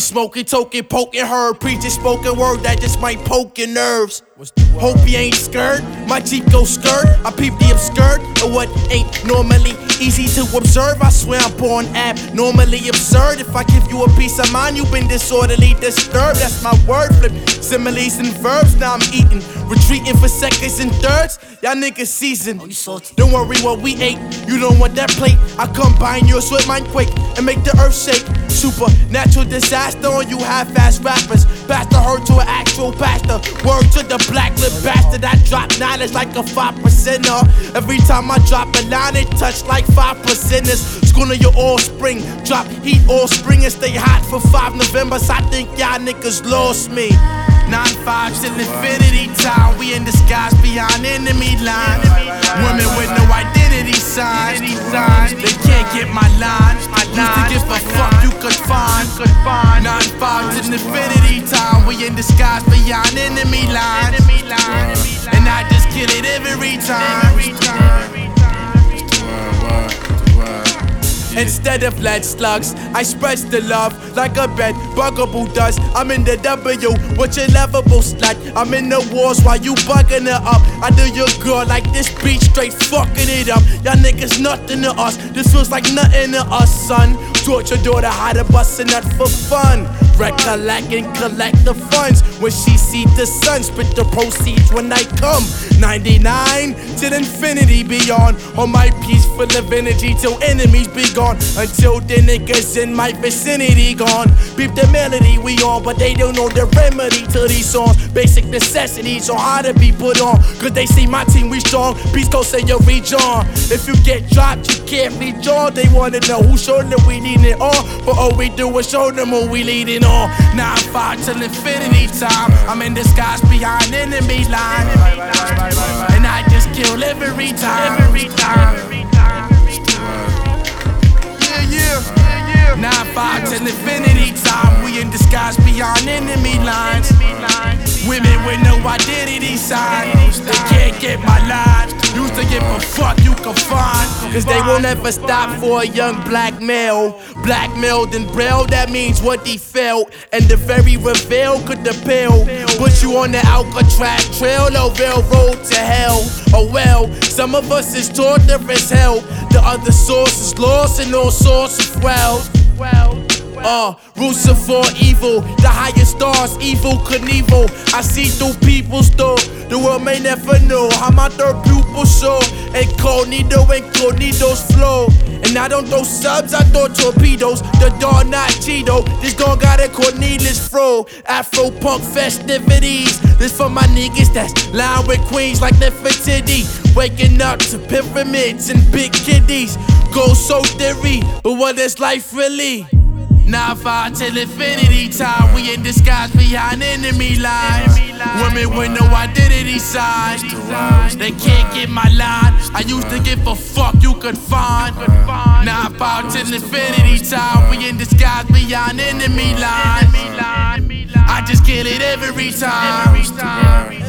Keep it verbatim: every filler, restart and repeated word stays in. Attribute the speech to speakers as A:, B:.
A: smoking, token, poking her. Preaching spoken word that just might poke your nerves. Hope you ain't scared, my Jeep go skirt. I peep the obscured, or what ain't normally easy to observe. I swear I'm born abnormally absurd. If I give you a piece of mind, you've been disorderly disturbed. That's my word flip, similes and verbs. Now I'm eating, retreating for seconds and thirds. Y'all niggas seasoned. Don't worry what we ate, you don't want that plate. I combine yours with mine quick and make the earth shake. Supernatural disaster on you half-ass rappers. Pastor heard to an actual pastor. Word to the black lip bastard. I drop knowledge like a five percenter. Every time I drop a line, it touch like five percenters. Schooling your offspring, drop heat all spring and stay hot for five Novembers. I think y'all niggas lost me. Nine five till infinity time. We in disguise beyond enemy line. Women with no identity signs. They can't get my line. Used to give a fuck you could find. Nine five till infinity time. We in disguise beyond enemy lines. And I just kill it every time. Instead of lead slugs, I spread the love like a bed bugaboo does. I'm in the W with your lovable slut. I'm in the wars while you bugging it up. I do your girl like this beat, straight fucking it up. Y'all niggas nothing to us. This feels like nothing to us, son. Taught your daughter how to bust a nut for fun. Recollect and collect the funds when she see the sun. Split the proceeds when I come. ninety-nine till infinity beyond. On my piece full of energy till enemies be gone. Until the niggas in my vicinity gone. Beep the melody we on, but they don't know the remedy to these songs. Basic necessities on how to be put on. Cause they see my team we strong. Beast Coast and your region. If you get dropped, you can't rejoin. They wanna know who showed them we need it all. But all we do is show them who we leading on. Nine five till infinity time. I'm in disguise behind enemy line. And I just kill every time. Every time. Nine five till infinity time. We in disguise beyond enemy lines. Women with no identity signs. They can't get my line. Used to give a fuck you can find. Cause they won't ever stop for a young black male. Blackmailed and braille, that means what he felt. And the very reveal could appeal. Put you on the Alcatraz trail, or railroad to hell. Oh well, some of us is torturous hell. The other source is lost in all sorts of wealth. Uh, Lucifer evil, the highest stars, evil Knievel. I see through people's door. The world may never know how my third pupil show. Incognito, incognito's flow. And I don't throw subs, I throw torpedoes. The dog not Cheeto, this dog got a Cornelius Fro. Afro punk festivities. This for my niggas that's lying with queens like Nefertiti. Waking up to pyramids and big kiddies. Go so theory, but what is life really? Nine five till infinity time. We in disguise behind enemy lines. Women with no identity signs. They can't get my line. I used to give a fuck you could find. Nine five till infinity time. We in disguise beyond enemy lines. I just kill it every time.